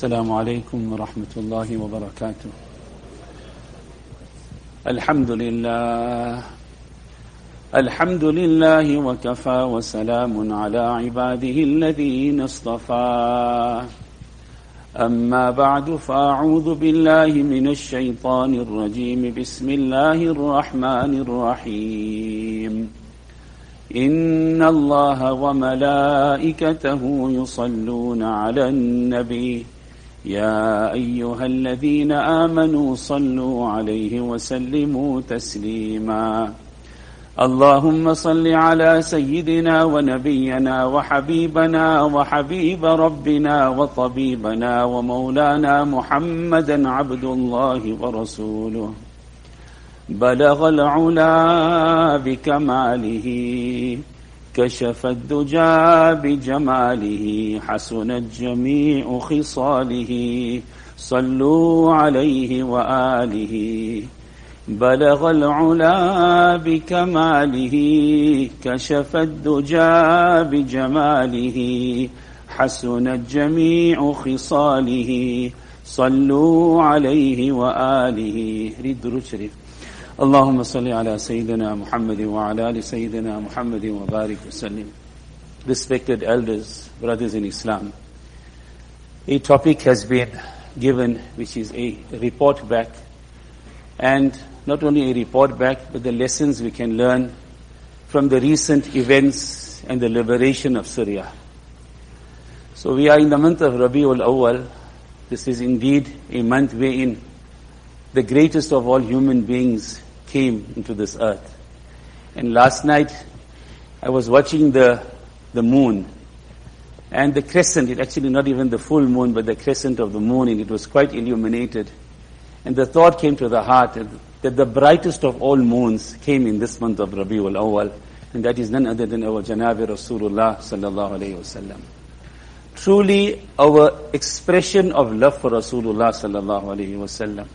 السلام عليكم ورحمة الله وبركاته. الحمد لله وكفى وسلام على عباده الذين اصطفى. أما بعد فأعوذ بالله من الشيطان الرجيم. بسم الله الرحمن الرحيم. إن الله وملائكته يصلون على النبي يا أيها الذين آمنوا صلوا عليه وسلموا تسليما. اللهم صل على سيدنا ونبينا وحبيبنا وحبيب ربنا وطبيبنا ومولانا محمدا عبد الله ورسوله، بلغ العلا بكماله، كشف الدجى بجماله، حسنت جميع خصاله، صلوا عليه وآله. بلغ العلا بكماله، كشف الدجى بجماله، حسنت جميع خصاله، صلوا عليه وآله. Read Durud Sharif. اللهم صل على سيدنا محمد وعلى آل سيدنا محمد وبارك وسلم. Respected elders, brothers in Islam, a topic has been given which is a report back, and not only a report back but the lessons we can learn from the recent events and the liberation of Syria. So we are in the month of Rabiul Awwal. This is indeed a month wherein the greatest of all human beings came into this earth. And last night I was watching the moon and the crescent. It actually not even the full moon but the crescent of the moon, and it was quite illuminated. And the thought came to the heart that the brightest of all moons came in this month of Rabiul Awwal, and that is none other than our Janabi Rasulullah sallallahu alayhi wasallam. Truly our expression of love for Rasulullah sallallahu alayhi wasallam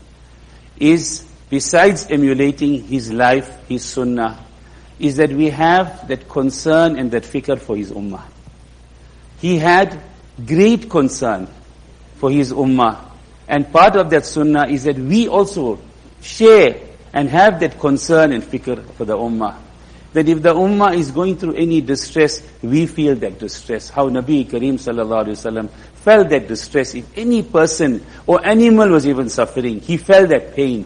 is, besides emulating his life, his sunnah, is that we have that concern and that fikr for his ummah. He had great concern for his ummah, and part of that sunnah is that we also share and have that concern and fikr for the ummah. That if the ummah is going through any distress, we feel that distress. How Nabi Kareem sallallahu alaihi wasallam felt that distress. If any person or animal was even suffering, he felt that pain.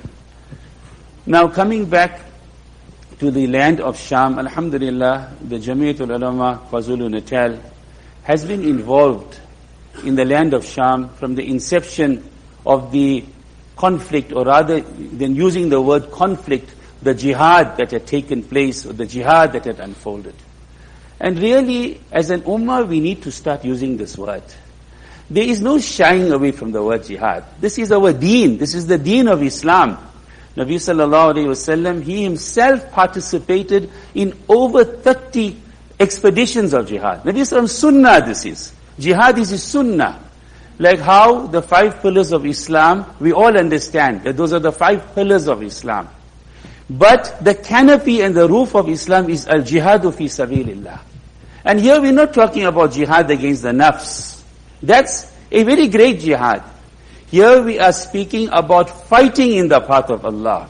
Now coming back to the land of Sham, alhamdulillah, the Jamiatul Ulama KwaZulu-Natal has been involved in the land of Sham from the inception of the conflict, or rather than using the word conflict, the jihad that had taken place, or the jihad that had unfolded. And really, as an ummah, we need to start using this word. There is no shying away from the word jihad. This is our deen. This is the deen of Islam. Nabi sallallahu alayhi wasallam, he himself participated in over 30 expeditions of jihad. Nabi sallallahu sunnah this is. Jihad is his sunnah. Like how the 5 pillars of Islam, we all understand that those are the 5 pillars of Islam. But the canopy and the roof of Islam is al-jihadu fi sabilillah. And here we're not talking about jihad against the nafs. That's a very great jihad. Here we are speaking about fighting in the path of Allah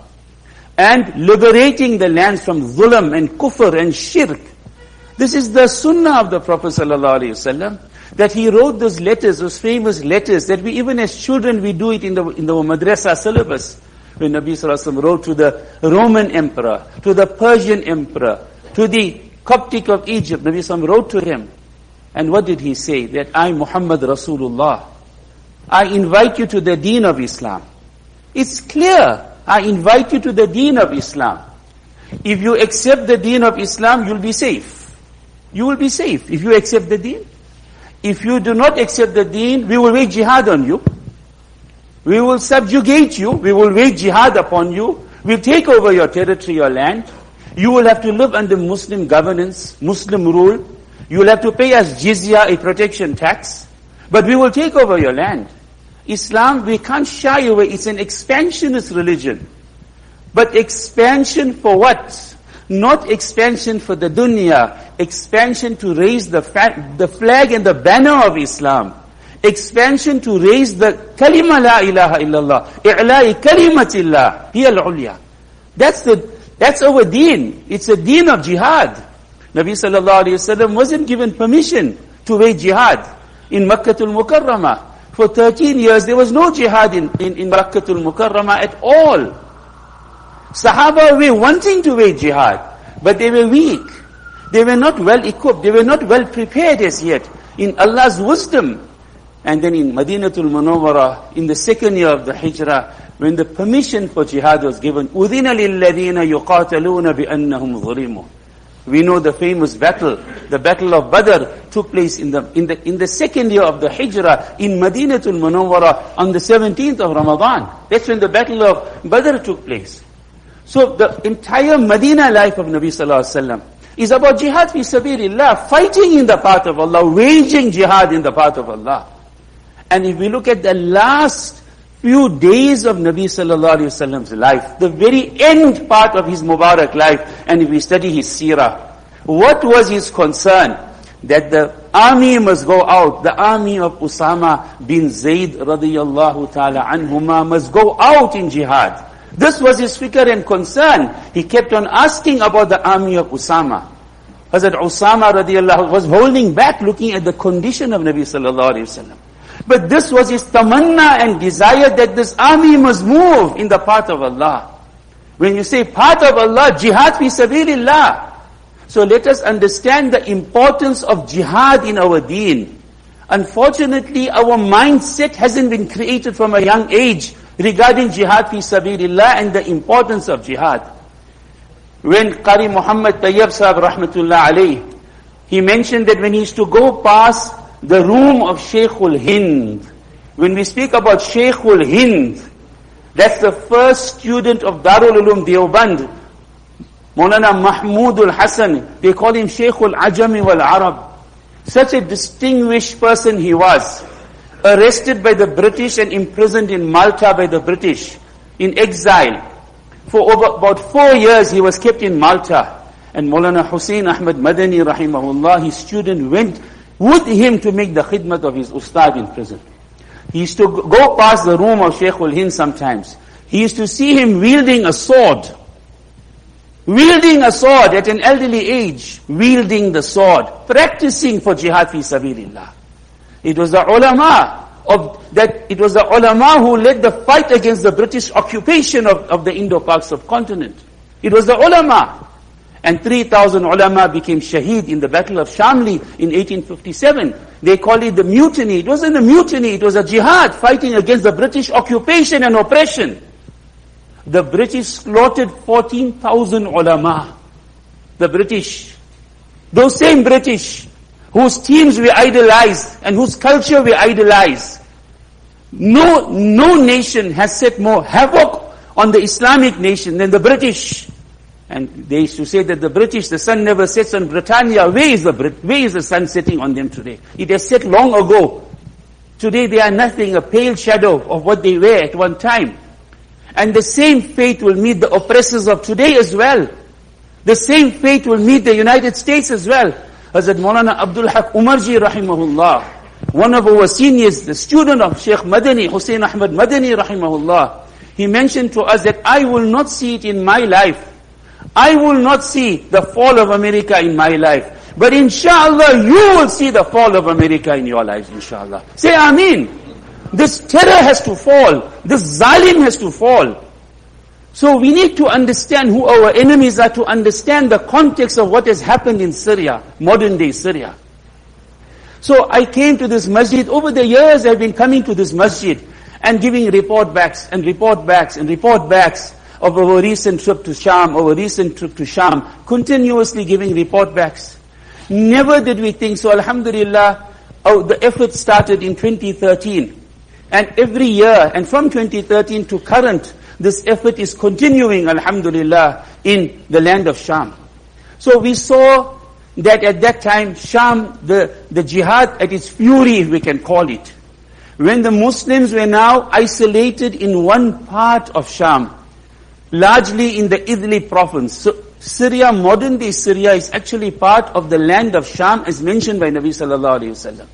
and liberating the lands from zulm and kufr and shirk. This is the sunnah of the Prophet sallallahu alaihi wasallam, that he wrote those letters, those famous letters that we, even as children, we do it in the madrasa syllabus. When Nabi sallallahu alaihi wasallam wrote to the Roman emperor, to the Persian emperor, to the Coptic of Egypt, Nabi sallallahu alaihi wasallam wrote to him. And what did he say? That I, Muhammad Rasulullah, I invite you to the deen of Islam. It's clear. I invite you to the deen of Islam. If you accept the deen of Islam, you'll be safe. You will be safe if you accept the deen. If you do not accept the deen, we will wage jihad on you. We will subjugate you. We will wage jihad upon you. We'll take over your territory, your land. You will have to live under Muslim governance, Muslim rule. You will have to pay us jizya, a protection tax. But we will take over your land. Islam, we can't shy away. It's an expansionist religion. But expansion for what? Not expansion for the dunya. Expansion to raise the flag and the banner of Islam. expansion to raise the kalima la ilaha illallah, i'la'i kalimatillah, hiya al-ulya. That's our deen. It's a deen of jihad. Nabi sallallahu alayhi wasallam wasn't given permission to wage jihad in Makkatul Mukarramah. For 13 years, there was no jihad in Makkatul Mukarramah at all. Sahaba were wanting to wage jihad, but they were weak. They were not well equipped. They were not well prepared as yet. In Allah's wisdom. And then in Madinatul Munawwara, in the second year of the Hijrah, when the permission for jihad was given, أُذِنَ لِلَّذِينَ يُقَاتَلُونَ بِأَنَّهُمْ ظُلِمُوا. We know the famous battle, the Battle of Badr, took place in the second year of the Hijrah in Madinatul Munawwara on the 17th of Ramadan. That's when the Battle of Badr took place. So the entire Medina life of Nabi Sallallahu Alaihi Wasallam is about jihad fi sabilillah, fighting in the path of Allah, waging jihad in the path of Allah. And if we look at the last few days of Nabi Sallallahu Alaihi Wasallam's life, the very end part of his Mubarak life, and if we study his seerah, what was his concern? That the army must go out, the army of Usama bin Zayd radiyallahu ta'ala anhuma must go out in jihad. This was his fikr and concern. He kept on asking about the army of Usama. Hazrat Usama radiyallahu was holding back, looking at the condition of Nabi sallallahu alayhi wasallam. But this was his tamanna and desire that this army must move in the path of Allah. When you say path of Allah, jihad fi sabilillah. So let us understand the importance of jihad in our deen. Unfortunately, our mindset hasn't been created from a young age regarding jihad fi sabilillah and the importance of jihad. When Qari Muhammad Tayyab Sahib rahmatullah alayh, he mentioned that when he used to go past the room of Shaykhul Hind, when we speak about Shaykhul Hind, that's the first student of Darul Ulum Deoband, Maulana Mahmudul Hasan, they call him Shaykhul Ajami wal Arab. Such a distinguished person he was. Arrested by the British and imprisoned in Malta by the British, in exile. For about 4 years he was kept in Malta. And Maulana Hussain Ahmad Madani rahimahullah, his student, went with him to make the khidmat of his ustad in prison. He used to go past the room of Shaykhul Hind sometimes. He used to see him wielding a sword. Wielding a sword at an elderly age. Wielding the sword. Practicing for jihad fi sabilillah. It was the ulama who led the fight against the British occupation of the Indo-Pak subcontinent. It was the ulama. And 3,000 ulama became shaheed in the Battle of Shamli in 1857. They call it the mutiny. It wasn't a mutiny, it was a jihad fighting against the British occupation and oppression. The British slaughtered 14,000 ulama. The British. Those same British whose teams we idolize and whose culture we idolize. No nation has set more havoc on the Islamic nation than the British. And they used to say that the British, the sun never sets on Britannia. Where is the sun setting on them today? It has set long ago. Today they are nothing, a pale shadow of what they were at one time. And the same fate will meet the oppressors of today as well. The same fate will meet the United States as well. Hazrat Maulana Abdul Haq Umarji rahimahullah, one of our seniors, the student of Sheikh Madani, Hussain Ahmad Madani rahimahullah, he mentioned to us that I will not see it in my life. I will not see the fall of America in my life. But inshallah, you will see the fall of America in your lives, inshallah. Say Ameen. This terror has to fall. This zalim has to fall. So we need to understand who our enemies are, to understand the context of what has happened in Syria, modern day Syria. So I came to this masjid. Over the years I've been coming to this masjid and giving report backs of our recent trip to Sham, continuously giving report backs. Never did we think so. Alhamdulillah, the effort started in 2013. And every year, and from 2013 to current, this effort is continuing, alhamdulillah, in the land of Sham. So we saw that at that time, Sham, the jihad at its fury, if we can call it. When the Muslims were now isolated in one part of Sham, largely in the Idlib province. So Syria, modern day Syria, is actually part of the land of Sham as mentioned by Nabi sallallahu alayhi wasallam.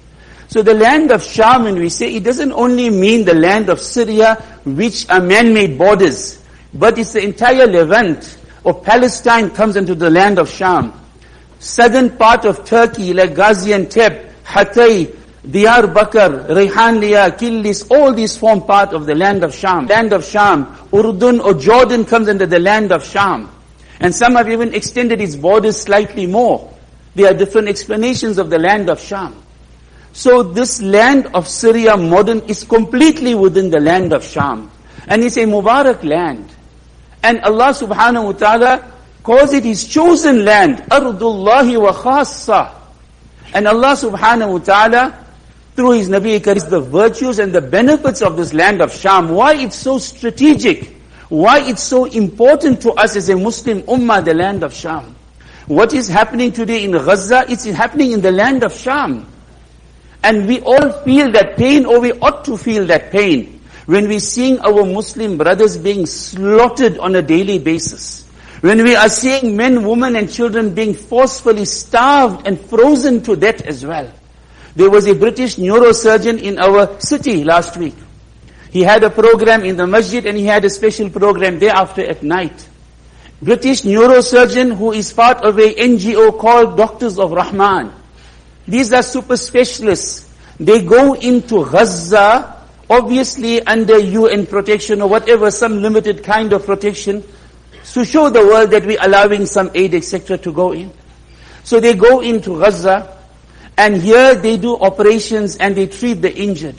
So the land of Sham, when we say, it doesn't only mean the land of Syria, which are man-made borders, but it's the entire Levant or Palestine comes into the land of Sham. Southern part of Turkey, like Gaziantep, Hatay, Diyarbakir, Rayhanliya, Kilis, all these form part of the land of Sham. Land of Sham. Urdun or Jordan comes under the land of Sham. And some have even extended its borders slightly more. There are different explanations of the land of Sham. So this land of Syria modern is completely within the land of Sham. And it's a Mubarak land. And Allah subhanahu wa ta'ala calls it His chosen land. Ardullahi wa khassa. And Allah subhanahu wa ta'ala, through His Nabi Karim, the virtues and the benefits of this land of Sham. Why it's so strategic. Why it's so important to us as a Muslim ummah, the land of Sham. What is happening today in Gaza, it's happening in the land of Sham. And we all feel that pain, or we ought to feel that pain, when we're seeing our Muslim brothers being slaughtered on a daily basis. When we are seeing men, women and children being forcefully starved and frozen to death as well. There was a British neurosurgeon in our city last week. He had a program in the masjid and he had a special program thereafter at night. British neurosurgeon who is part of a NGO called Doctors of Rahman. These are super specialists. They go into Gaza, obviously under UN protection or whatever, some limited kind of protection, to show the world that we're allowing some aid, etc. to go in. So they go into Gaza, and here they do operations and they treat the injured.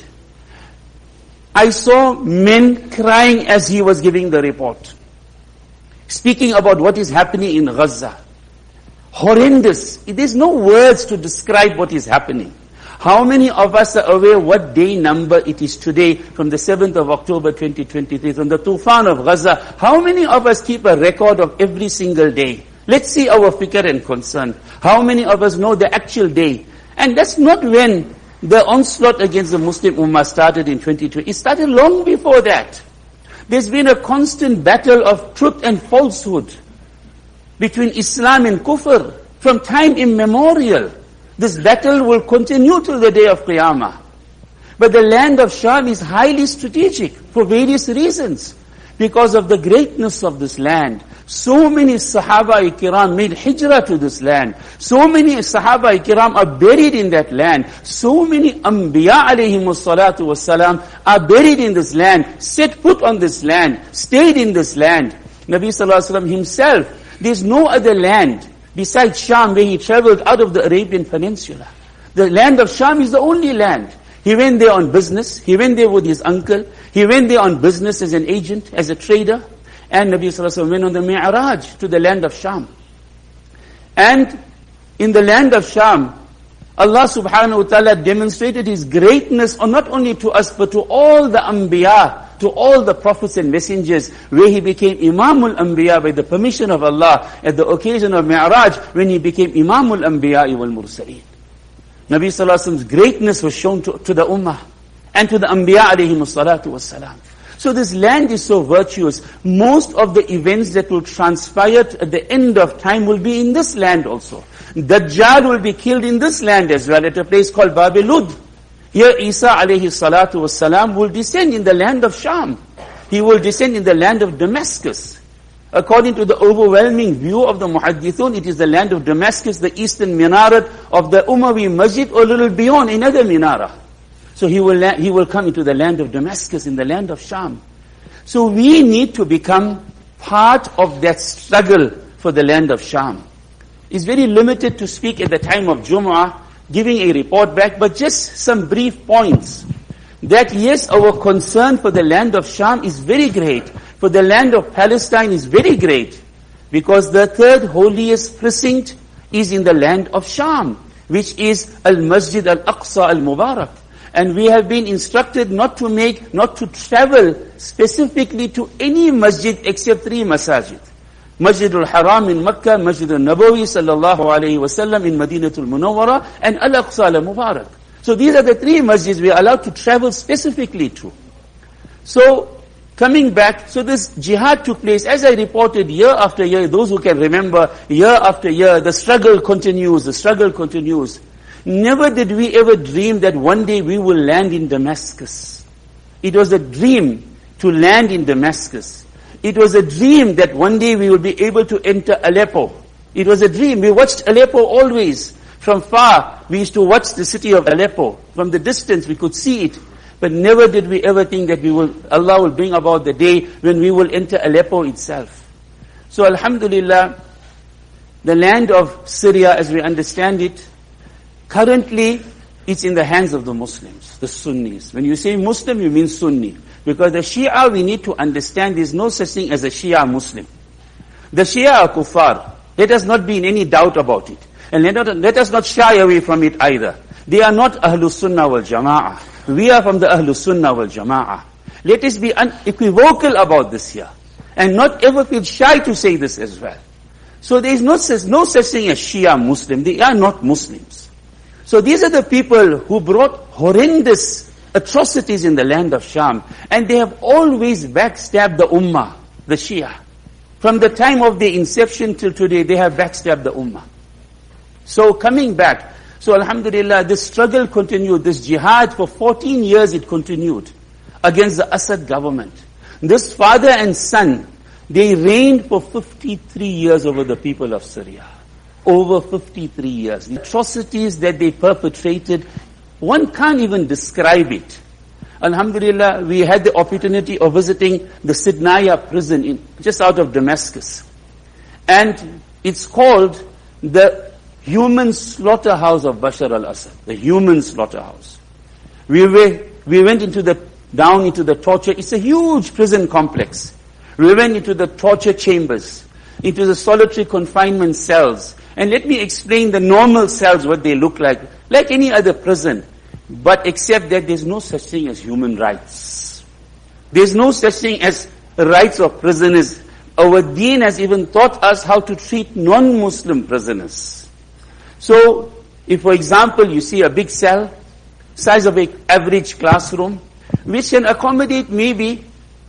I saw men crying as he was giving the report, speaking about what is happening in Gaza. Horrendous. There's no words to describe what is happening. How many of us are aware what day number it is today from the 7th of October 2023, from the Tufan of Gaza? How many of us keep a record of every single day? Let's see our fikr and concern. How many of us know the actual day? And that's not when the onslaught against the Muslim Ummah started in 2020. It started long before that. There's been a constant battle of truth and falsehood between Islam and Kufr from time immemorial. This battle will continue till the day of Qiyamah. But the land of Sham is highly strategic for various reasons. Because of the greatness of this land. So many Sahaba-i-Kiram made hijrah to this land. So many Sahaba-i-Kiram are buried in that land. So many Anbiya alayhimus salatu wassalam are buried in this land, set foot on this land, stayed in this land. Nabi sallallahu alayhi wa sallam himself, there's no other land besides Sham where he traveled out of the Arabian Peninsula. The land of Sham is the only land. He went there on business. He went there with his uncle. He went there on business as an agent, as a trader. And Nabi sallallahu alaihi wasallam went on the Mi'raj to the land of Sham. And in the land of Sham, Allah subhanahu wa ta'ala demonstrated His greatness, not only to us, but to all the Anbiya, to all the prophets and messengers, where He became Imamul Anbiya by the permission of Allah at the occasion of Mi'raj, when He became Imamul Anbiya wal Mursaleen. Nabi sallallahu alaihi wasallam's greatness was shown to the Ummah and to the Anbiya alayhimus salatu wassalam. So this land is so virtuous. Most of the events that will transpire at the end of time will be in this land also. Dajjal will be killed in this land as well, at a place called Babilud. Here Isa alayhi salatu wassalam will descend in the land of Sham. He will descend in the land of Damascus. According to the overwhelming view of the Muhaddithun, it is the land of Damascus, the eastern minaret of the Umayyad Masjid, or a little beyond another minarah. So he will come into the land of Damascus, in the land of Sham. So we need to become part of that struggle for the land of Sham. It's very limited to speak at the time of Jumu'ah, giving a report back, but just some brief points. That yes, our concern for the land of Sham is very great. For the land of Palestine is very great. Because the third holiest precinct is in the land of Sham, which is Al-Masjid Al-Aqsa Al-Mubarak. And we have been instructed not to travel specifically to any masjid except 3 masajid. Masjid al-Haram in Makkah, Masjid al-Nabawi sallallahu alayhi wasallam in Madinatul Munawwara, and Al-Aqsa al-Mubarak. So these are the 3 masjids we are allowed to travel specifically to. So, coming back, so this jihad took place, as I reported, year after year. Those who can remember, year after year, the struggle continues. Never did we ever dream that one day we will land in Damascus. It was a dream to land in Damascus. It was a dream that one day we will be able to enter Aleppo. It was a dream. We watched Aleppo always. From far, we used to watch the city of Aleppo. From the distance, we could see it. But never did we ever think that Allah will bring about the day when we will enter Aleppo itself. So Alhamdulillah, the land of Syria, as we understand it, currently it's in the hands of the Muslims, the Sunnis. When you say Muslim, you mean Sunni. Because the Shia, we need to understand there's no such thing as a Shia Muslim. The Shia are kuffar. Let us not be in any doubt about it. And let us not shy away from it either. They are not Ahlus Sunnah wal Jama'ah. We are from the Ahlus Sunnah wal Jama'ah. Let us be unequivocal about this here. And not ever feel shy to say this as well. So there is no such thing as Shia Muslim. They are not Muslims. So these are the people who brought horrendous atrocities in the land of Sham. And they have always backstabbed the Ummah, the Shia. From the time of their inception till today, they have backstabbed the Ummah. So coming back, so Alhamdulillah, this struggle continued, this jihad for 14 years it continued against the Assad government. This father and son, they reigned for 53 years over the people of Syria. Over 53 years. The atrocities that they perpetrated, one can't even describe it. Alhamdulillah, we had the opportunity of visiting the Sidnaya prison just out of Damascus. And it's called the human slaughterhouse of Bashar al-Assad. The human slaughterhouse. We went down into the torture. It's a huge prison complex. We went into the torture chambers, into the solitary confinement cells. And let me explain the normal cells, what they look like any other prison. But except that there's no such thing as human rights. There's no such thing as rights of prisoners. Our deen has even taught us how to treat non-Muslim prisoners. So, if for example you see a big cell, size of an average classroom, which can accommodate maybe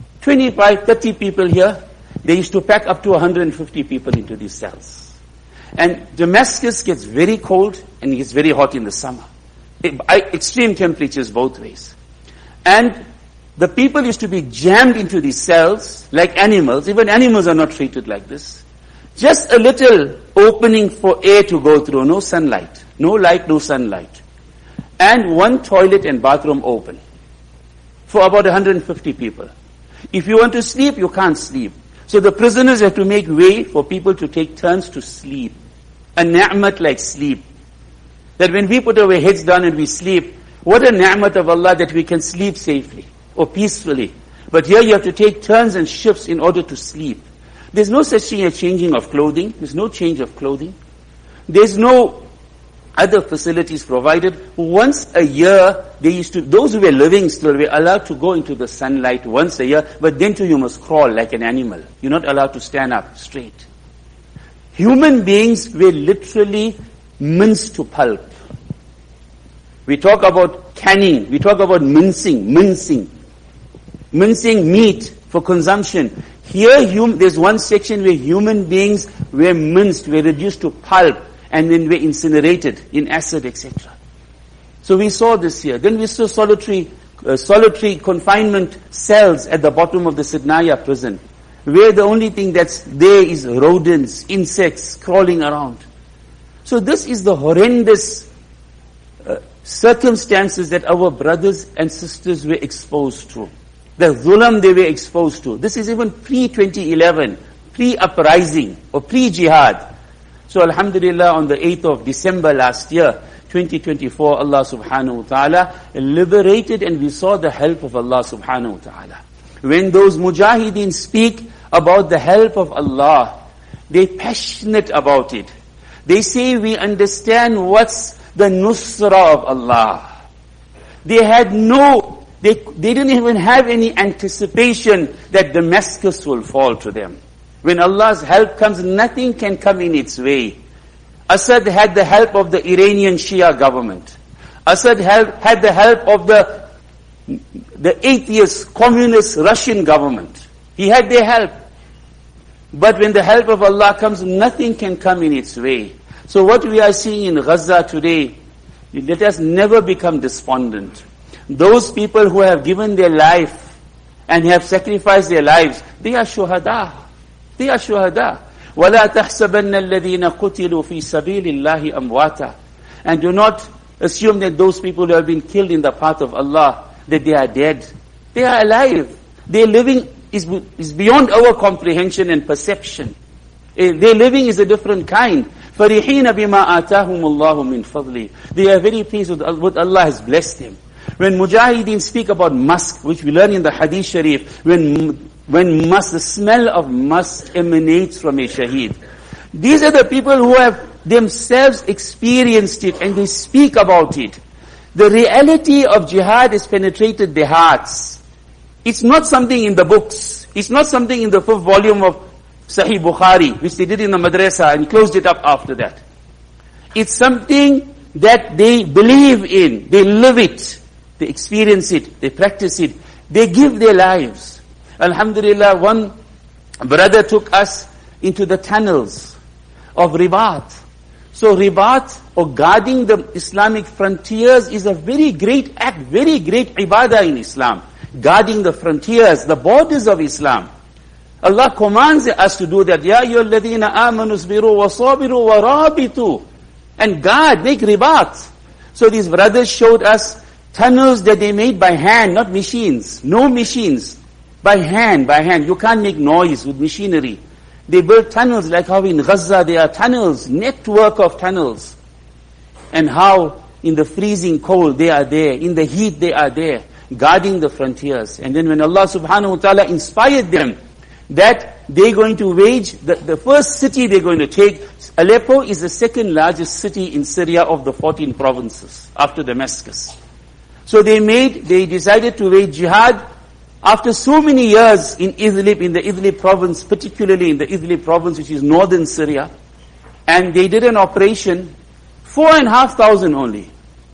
25, 30 people here, they used to pack up to 150 people into these cells. And Damascus gets very cold and it gets very hot in the summer. Extreme temperatures both ways. And the people used to be jammed into these cells like animals. Even animals are not treated like this. Just a little opening for air to go through, no sunlight. No light, no sunlight. And one toilet and bathroom open for about 150 people. If you want to sleep, you can't sleep. So the prisoners have to make way for people to take turns to sleep. A ni'mat like sleep. That when we put our heads down and we sleep, what a ni'mat of Allah that we can sleep safely or peacefully. But here you have to take turns and shifts in order to sleep. There's no such thing as changing of clothing. There's no change of clothing. There's no other facilities provided. Once a year, those who were living still were allowed to go into the sunlight once a year, but then too you must crawl like an animal. You're not allowed to stand up straight. Human beings were literally minced to pulp. We talk about canning, we talk about mincing meat for consumption. Here there's one section where human beings were minced, were reduced to pulp, and then were incinerated in acid, etc. So we saw this here. Then we saw solitary confinement cells at the bottom of the Sidnaya prison, where the only thing that's there is rodents, insects crawling around. So this is the horrendous circumstances that our brothers and sisters were exposed to. The dhulam they were exposed to. This is even pre-2011, pre-uprising or pre-jihad. So alhamdulillah, on the 8th of December last year, 2024, Allah subhanahu wa ta'ala liberated, and we saw the help of Allah subhanahu wa ta'ala. When those mujahideen speak about the help of Allah, they're passionate about it. They say we understand what's the nusra of Allah. They didn't even have any anticipation that Damascus will fall to them. When Allah's help comes, nothing can come in its way. Assad had the help of the Iranian Shia government. Assad had the help of the atheist, communist Russian government. He had their help. But when the help of Allah comes, nothing can come in its way. So what we are seeing in Gaza today, Let us never become despondent. Those people who have given their life and have sacrificed their lives, they are shuhada. They are shuhada. وَلَا تَحْسَبَنَّ الَّذِينَ قُتِلُوا فِي سَبِيلِ اللَّهِ أَمْوَاتًا. And do not assume that those people who have been killed in the path of Allah, that they are dead. They are alive. Their living is beyond our comprehension and perception. Their living is a different kind. فَرِحِينَ بِمَا آتَاهُمُ اللَّهُ مِنْ فَضْلِهِ. They are very pleased with what Allah has blessed them. When Mujahideen speak about musk, which we learn in the Hadith Sharif, when musk, the smell of musk emanates from a shaheed. These are the people who have themselves experienced it and they speak about it. The reality of jihad has penetrated their hearts. It's not something in the books. It's not something in the 5th volume of Sahih Bukhari, which they did in the madrasa and closed it up after that. It's something that they believe in. They live it. They experience it. They practice it. They give their lives. Alhamdulillah, one brother took us into the tunnels of Ribat. So Ribat, or guarding the Islamic frontiers, is a very great act, very great ibadah in Islam. Guarding the frontiers, the borders of Islam. Allah commands us to do that. Ya ayyuhalladhina amanu isbiru wa sabiru wa rabitu. And guard, make ribat. So these brothers showed us tunnels that they made by hand, not machines. No machines. By hand. You can't make noise with machinery. They built tunnels like how in Gaza there are tunnels, network of tunnels. And how in the freezing cold they are there, in the heat they are there, guarding the frontiers. And then when Allah subhanahu wa ta'ala inspired them, that they're going to wage, the first city they're going to take, Aleppo is the second largest city in Syria of the 14 provinces, after Damascus. So they decided to wage jihad after so many years in Idlib, in the Idlib province, particularly in the Idlib province, which is northern Syria. And they did an operation, 4,500 only.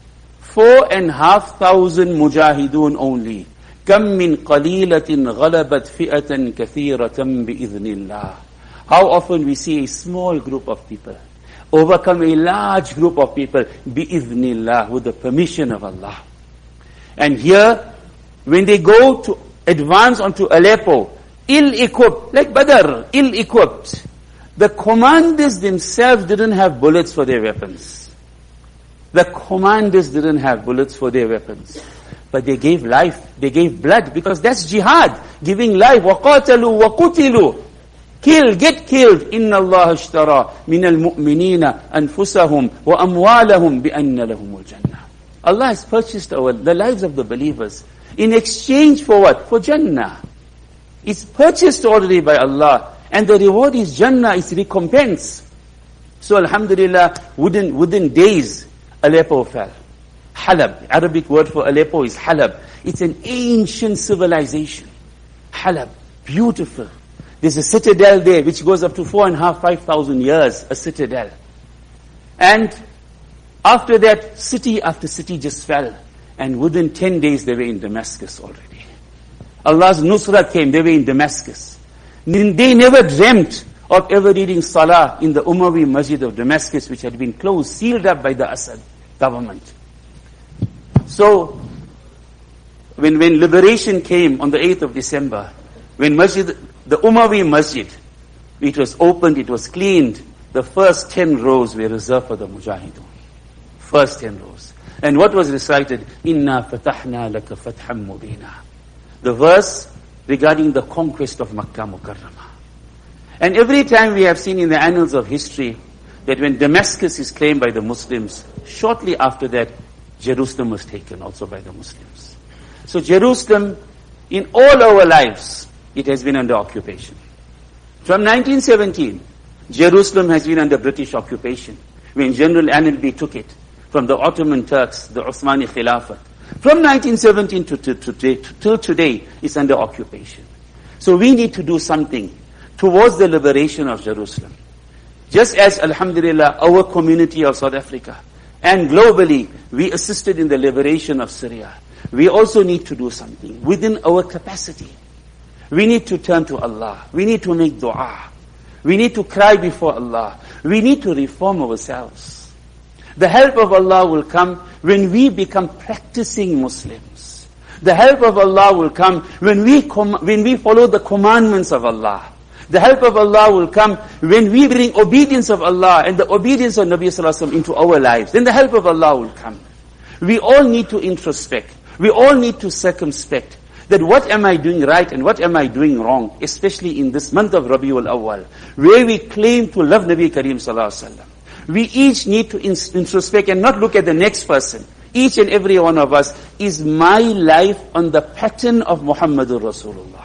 4,500 mujahideen only. كَمْ مِنْ قَلِيلَةٍ غَلَبَتْ فِئَةً كَثِيرَةً بِإِذْنِ اللَّهِ. How often we see a small group of people overcome a large group of people, بِإِذْنِ اللَّهِ, with the permission of Allah. And here, when they go to advance onto Aleppo, ill-equipped, like Badr, ill-equipped, the commanders themselves didn't have bullets for their weapons. The commanders didn't have bullets for their weapons. But they gave life, they gave blood, because that's jihad, giving life. وَقَاتَلُوا وَقُتِلُوا. Kill, get killed. إِنَّ اللَّهَ اشْتَرَى مِنَ الْمُؤْمِنِينَ أَنفُسَهُمْ وَأَمْوَالَهُمْ بِأَنَّ لَهُمُ الْجَنَّةِ. Allah has purchased the lives of the believers. In exchange for what? For Jannah. It's purchased already by Allah. And the reward is Jannah, it's recompense. So Alhamdulillah, within days, Aleppo fell. Halab, Arabic word for Aleppo is Halab. It's an ancient civilization. Halab, beautiful. There's a citadel there which goes up to 4,500 years, a citadel. And after that, city after city just fell. And within 10 days they were in Damascus already. Allah's Nusrat came, they were in Damascus. They never dreamt of ever reading Salah in the Umayyad Masjid of Damascus, which had been closed, sealed up by the Assad government. So, when liberation came on the 8th of December, when the Umayyad Masjid, it was opened, it was cleaned, the first 10 rows were reserved for the Mujahideen. First 10 rows. And what was recited? Inna fatahna laka fatham mubina. The verse regarding the conquest of Makkah Mukarramah. And every time we have seen in the annals of history that when Damascus is claimed by the Muslims, shortly after that, Jerusalem was taken also by the Muslims. So Jerusalem, in all our lives, it has been under occupation. From 1917, Jerusalem has been under British occupation, when General Allenby took it from the Ottoman Turks, the Uthmani Khilafat. From 1917 till today, it's under occupation. So we need to do something towards the liberation of Jerusalem. Just as, Alhamdulillah, our community of South Africa, and globally, we assisted in the liberation of Syria. We also need to do something within our capacity. We need to turn to Allah. We need to make dua. We need to cry before Allah. We need to reform ourselves. The help of Allah will come when we become practicing Muslims. The help of Allah will come when we follow the commandments of Allah. The help of Allah will come when we bring obedience of Allah and the obedience of Nabi Sallallahu Alaihi Wasallam into our lives. Then the help of Allah will come. We all need to introspect. We all need to circumspect that what am I doing right and what am I doing wrong, especially in this month of Rabiul Awwal, where we claim to love Nabi Kareem Sallallahu Alaihi Wasallam. We each need to introspect and not look at the next person. Each and every one of us, is my life on the pattern of Muhammadur Rasulullah?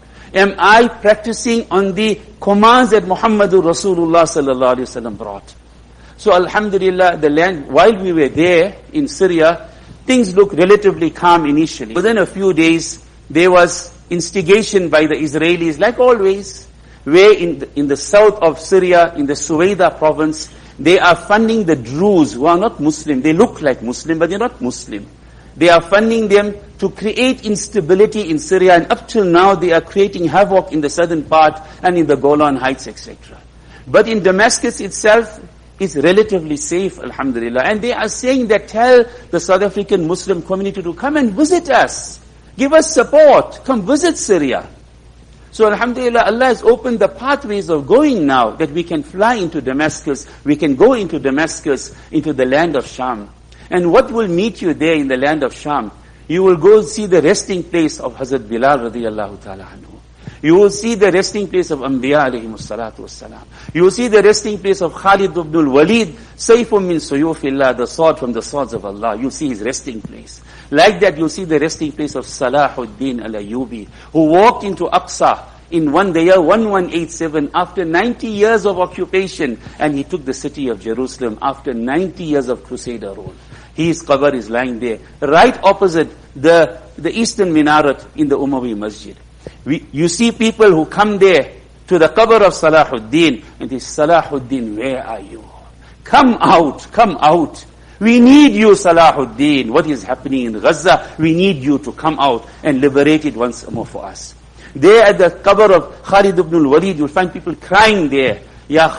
Am I practicing on the commands that Muhammadur Rasulullah Sallallahu Alaihi Wasallam brought? So Alhamdulillah, the land, while we were there in Syria, things looked relatively calm initially. Within a few days, there was instigation by the Israelis, like always, where in the south of Syria, in the Suwaida province, they are funding the Druze who are not Muslim. They look like Muslim, but they're not Muslim. They are funding them to create instability in Syria, and up till now they are creating havoc in the southern part and in the Golan Heights, etc. But in Damascus itself, it's relatively safe, alhamdulillah. And they are saying that tell the South African Muslim community to come and visit us. Give us support. Come visit Syria. So alhamdulillah, Allah has opened the pathways of going now, that we can fly into Damascus. We can go into Damascus, into the land of Sham. And what will meet you there in the land of Sham? You will go see the resting place of Hazrat Bilal radiyallahu ta'ala anhu. You will see the resting place of Anbiya alayhimus salatu wassalam. You will see the resting place of Khalid ibn al-Walid, Sayfun min suyufillah, the sword from the swords of Allah. You'll see his resting place. Like that, you'll see the resting place of Salahuddin al-Ayyubi, who walked into Aqsa in the year 1187 after 90 years of occupation, and he took the city of Jerusalem after 90 years of Crusader rule. His qabr is lying there, right opposite the eastern minaret in the Umayyi Masjid. You see people who come there to the qabr of Salahuddin, and they say, Salahuddin, where are you? Come out, come out. We need you, Salahuddin. What is happening in Gaza? We need you to come out and liberate it once more for us. There at the qabr of Khalid ibn al-Walid, you'll find people crying there. Ya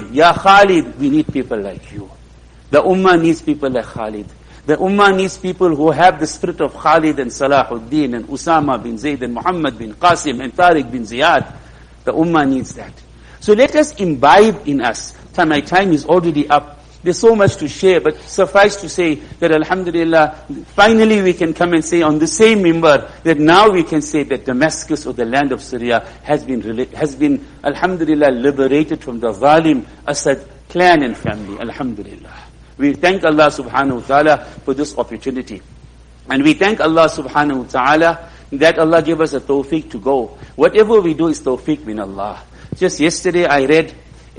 Khalid, we need people like you. The Ummah needs people like Khalid. The Ummah needs people who have the spirit of Khalid and Salahuddin and Usama bin Zayd and Muhammad bin Qasim and Tariq bin Ziyad. The Ummah needs that. So let us imbibe in us. My time is already up. There's so much to share, but suffice to say that alhamdulillah, finally we can come and say on the same mimbar that now we can say that Damascus, or the land of Syria, has been alhamdulillah liberated from the Zalim Assad clan and family. Alhamdulillah. We thank Allah subhanahu wa ta'ala for this opportunity. And we thank Allah subhanahu wa ta'ala that Allah gave us a tawfiq to go. Whatever we do is tawfiq min Allah. Just yesterday I read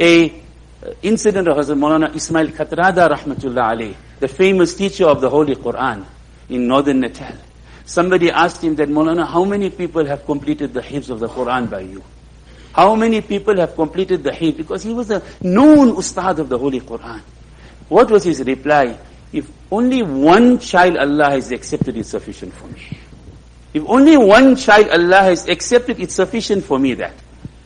a incident of Hazrat Maulana Ismail Khatrada rahmatullah alayh, the famous teacher of the Holy Quran in northern Natal. Somebody asked him that, Maulana, how many people have completed the hifz of the Quran by you? How many people have completed the hifz? Because he was a known ustad of the Holy Quran. What was his reply? If only one child Allah has accepted, it's sufficient for me. If only one child Allah has accepted, it's sufficient for me that.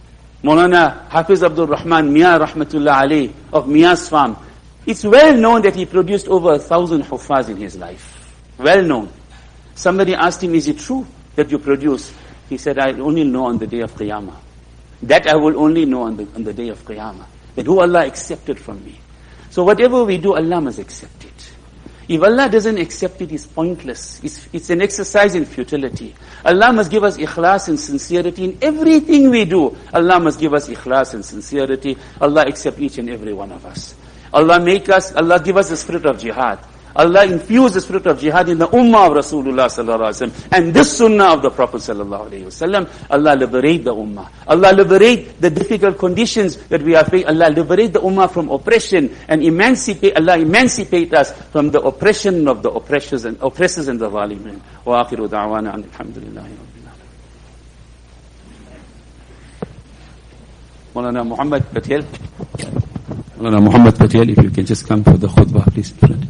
Maulana Hafiz Abdul Rahman Mia rahmatullah alayh of Mia's farm. It's well known that he produced over 1,000 huffaz in his life. Well known. Somebody asked him, is it true that you produce? He said, I only know on the day of Qiyamah. That I will only know on the day of Qiyamah. That who Allah accepted from me. So whatever we do, Allah must accept it. If Allah doesn't accept it, it's pointless. It's an exercise in futility. Allah must give us ikhlas and sincerity in everything we do. Allah must give us ikhlas and sincerity. Allah accept each and every one of us. Allah give us the spirit of jihad. Allah infuse the spirit of jihad in the ummah of Rasulullah sallallahu alaihi wasallam and this sunnah of the Prophet sallallahu alaihi wasallam. Allah liberate the ummah. Allah liberate the difficult conditions that we are facing. Allah liberate the ummah from oppression and Allah emancipate us from the oppression of the oppressors and the zalimin. Wa akhiru da'wana alhamdulillahi rabbil alamin. Maulana Muhammad Patel, if you can just come for the khutbah, please.